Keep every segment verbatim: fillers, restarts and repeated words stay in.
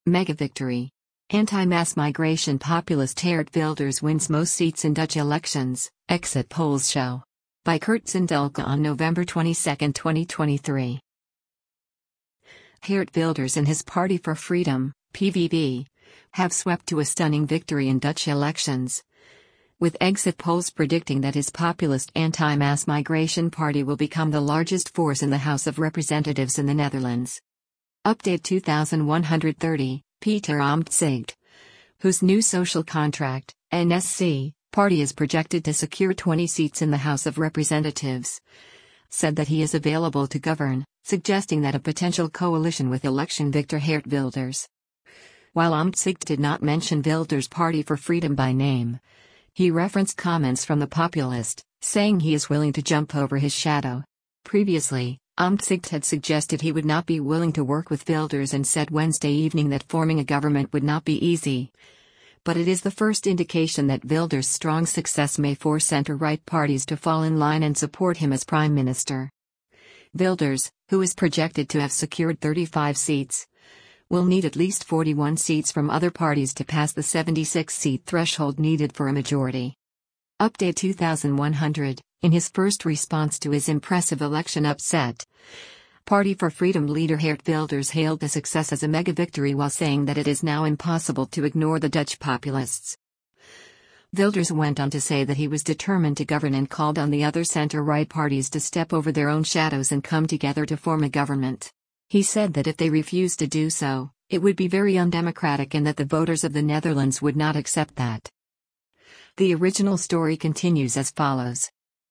Mega victory. Anti-mass migration populist Geert Wilders wins most seats in Dutch elections, exit polls show. By Kurt Zindelke on November twenty-second, twenty twenty-three. Geert Wilders and his Party for Freedom, P V B, have swept to a stunning victory in Dutch elections, with exit polls predicting that his populist anti-mass migration party will become the largest force in the House of Representatives in the Netherlands. Update two thousand one hundred thirty, Pieter Omtzigt, whose new social contract, N S C, party is projected to secure twenty seats in the House of Representatives, said that he is available to govern, suggesting that a potential coalition with election victor Geert Wilders. While Omtzigt did not mention Wilders' Party for Freedom by name, he referenced comments from the populist, saying he is willing to jump over his shadow. Previously, Omtzigt had suggested he would not be willing to work with Wilders and said Wednesday evening that forming a government would not be easy. But it is the first indication that Wilders' strong success may force center-right parties to fall in line and support him as prime minister. Wilders, who is projected to have secured thirty-five seats, will need at least forty-one seats from other parties to pass the seventy-six seat threshold needed for a majority. Update two thousand one hundred, in his first response to his impressive election upset, Party for Freedom leader Geert Wilders hailed the success as a mega victory while saying that it is now impossible to ignore the Dutch populists. Wilders went on to say that he was determined to govern and called on the other center-right parties to step over their own shadows and come together to form a government. He said that if they refused to do so, it would be very undemocratic and that the voters of the Netherlands would not accept that. The original story continues as follows.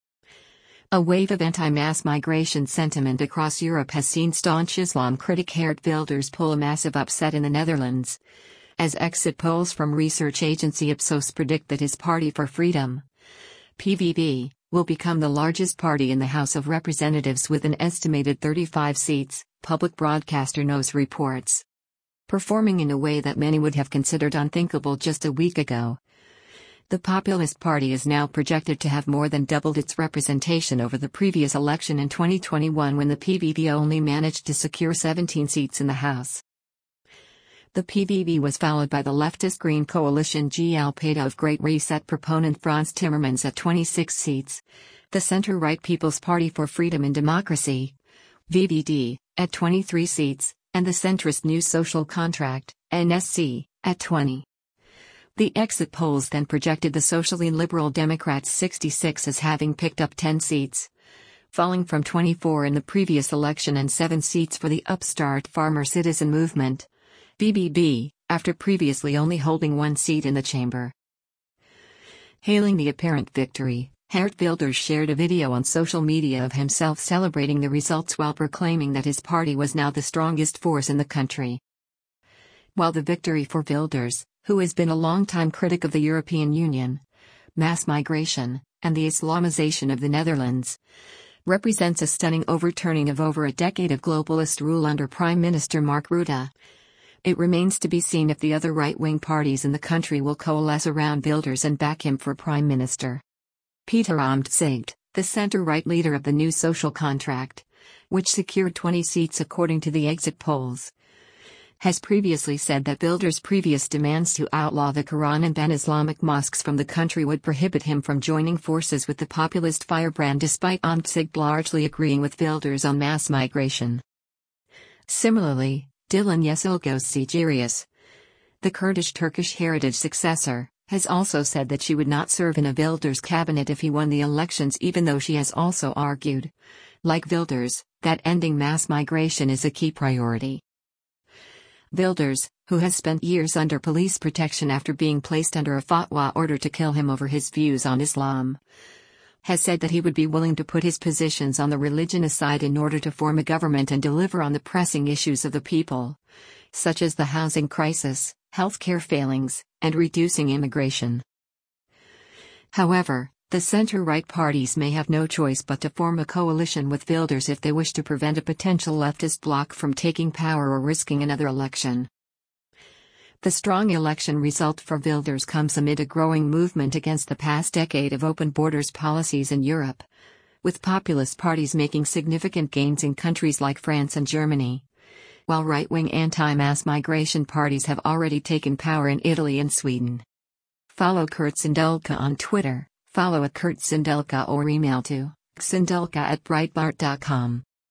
A wave of anti-mass migration sentiment across Europe has seen staunch Islam critic Geert Wilders pull a massive upset in the Netherlands, as exit polls from research agency Ipsos predict that his Party for Freedom, P V B, will become the largest party in the House of Representatives with an estimated thirty-five seats, public broadcaster N O S reports. Performing in a way that many would have considered unthinkable just a week ago, the Populist Party is now projected to have more than doubled its representation over the previous election in twenty twenty-one when the P V B only managed to secure seventeen seats in the House. The P V B was followed by the leftist Green Coalition G L P of Great Reset proponent Frans Timmermans at twenty-six seats, the center-right People's Party for Freedom and Democracy, V V D, at twenty-three seats, and the centrist New Social Contract, N S C, at twenty. The exit polls then projected the socially liberal Democrats sixty-six as having picked up ten seats, falling from twenty-four in the previous election, and seven seats for the upstart Farmer Citizen Movement, B B B, after previously only holding one seat in the chamber. Hailing the apparent victory, Geert Wilders shared a video on social media of himself celebrating the results while proclaiming that his party was now the strongest force in the country. While the victory for Wilders, who has been a long-time critic of the European Union, mass migration, and the Islamization of the Netherlands, represents a stunning overturning of over a decade of globalist rule under Prime Minister Mark Rutte, it remains to be seen if the other right-wing parties in the country will coalesce around Wilders and back him for Prime Minister. Pieter Omtzigt, the center-right leader of the New Social Contract, which secured twenty seats according to the exit polls, has previously said that Wilders' previous demands to outlaw the Quran and ban Islamic mosques from the country would prohibit him from joining forces with the populist Firebrand, despite Omtzigt largely agreeing with Wilders on mass migration. Similarly, Dilan Yeşilgöz Sigerius, the Kurdish-Turkish heritage successor, has also said that she would not serve in a Wilders cabinet if he won the elections, even though she has also argued, like Wilders, that ending mass migration is a key priority. Wilders, who has spent years under police protection after being placed under a fatwa order to kill him over his views on Islam, has said that he would be willing to put his positions on the religion aside in order to form a government and deliver on the pressing issues of the people, such as the housing crisis, healthcare failings, and reducing immigration. However, the center-right parties may have no choice but to form a coalition with Wilders if they wish to prevent a potential leftist bloc from taking power or risking another election. The strong election result for Wilders comes amid a growing movement against the past decade of open borders policies in Europe, with populist parties making significant gains in countries like France and Germany, while right-wing anti-mass migration parties have already taken power in Italy and Sweden. Follow Kurt Sindelka on Twitter, follow at Kurt Sindelka or email to sindelka at breitbart dot com.